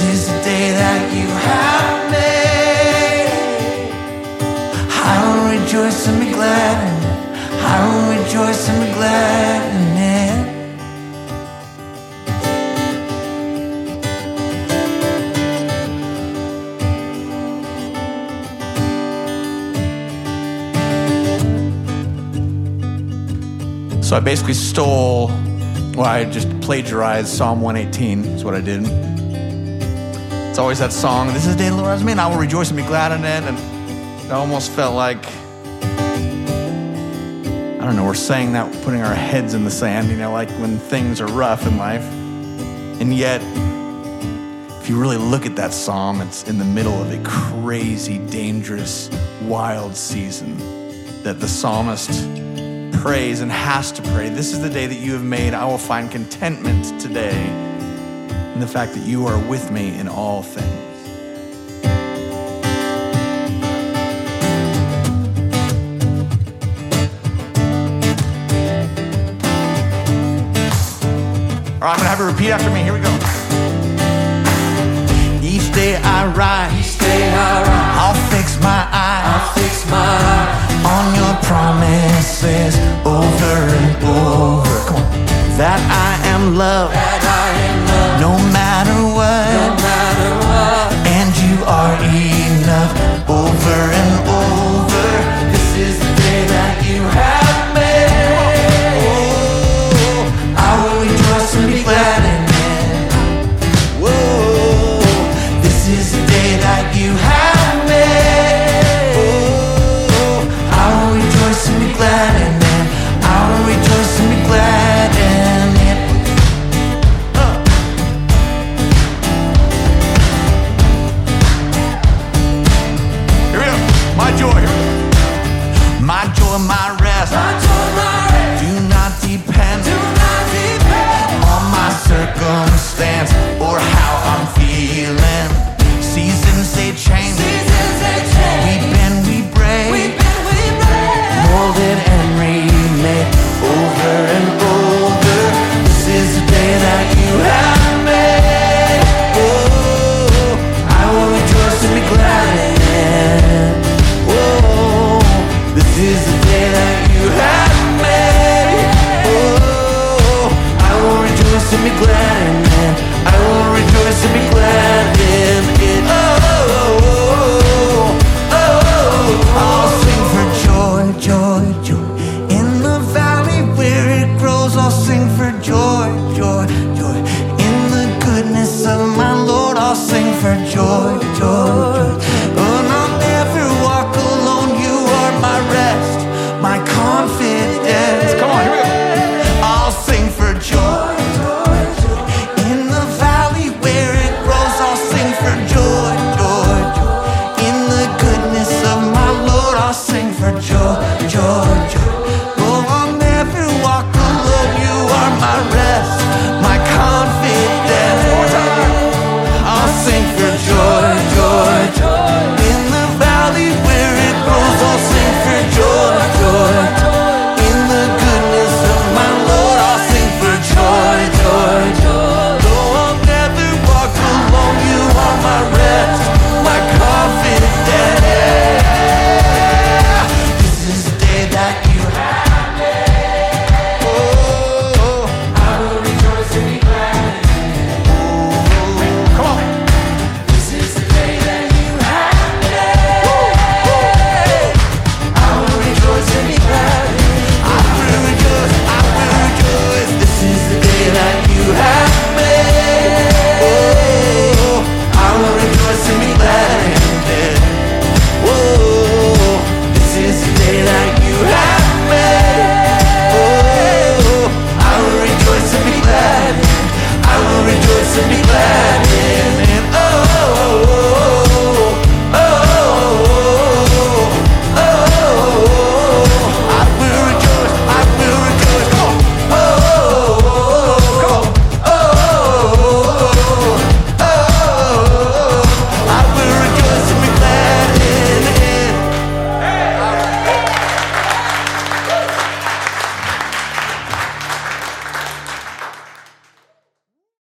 is the day that you have made. I will rejoice and be glad in it. I will rejoice and be glad in it. So I basically I just plagiarized Psalm 118 is what I did. It's always that song, this is the day the Lord has made, I will rejoice and be glad in it. And it almost felt like, I don't know, we're saying that, putting our heads in the sand, like when things are rough in life. And yet, if you really look at that psalm, it's in the middle of a crazy, dangerous, wild season that the psalmist prays and has to pray. This is the day that you have made. I will find contentment today in the fact that you are with me in all things. All right, I'm gonna have you repeat after me. Here we go. Each day I rise, I'll fix my eyes on your promises over and over. Come on. That I am loved, no matter what, and you are enough over and over. This is the day that you have made. Oh, I will rejoice and be glad in it. Whoa, this is the day that you have made. Glad in it. I will rejoice and be glad in it. Here we go. My joy. Here we go. My joy, my rest. Do not depend on my circumstance or how I'm feeling. Seasons they change. We break. Molded and remade over and over. This is the day that you have made. Oh, I will rejoice and be glad in it. Oh, this is the day that you have made. Oh, I will rejoice and be glad in it. I will rejoice and be glad in it. I'll sing for joy, joy, joy. In the valley where it grows, I'll sing for joy, joy, joy. In the goodness of my Lord, I'll sing for joy.